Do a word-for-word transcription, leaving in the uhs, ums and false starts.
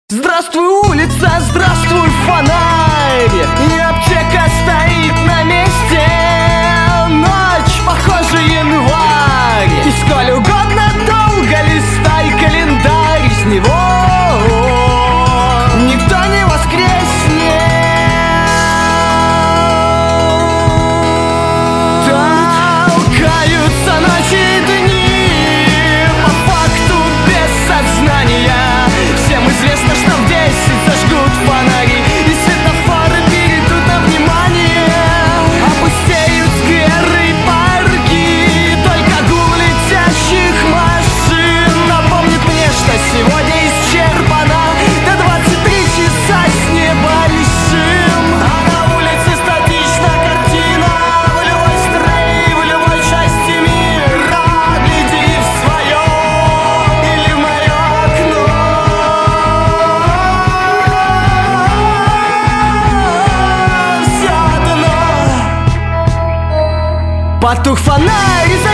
Здравствуй, улица, здравствуй, фонарь, и аптека стоит на месте. Ночь, похоже, январь, и сколь угодно долго листай календарь, с него никто не воскреснет. Толкаются ночи и дни, по факту без сознания. Всем известно, что в десять зажгут фонари, и светофоры перейдут на внимание. Опустеют скверы и парки, только гул летящих машин напомнит мне, что сегодня исчерпано до двадцать три часа с небольшим. А на улице статична картина, в любой стране, в любой части мира. Гляди в свое или в мое окно. Потух фонарь.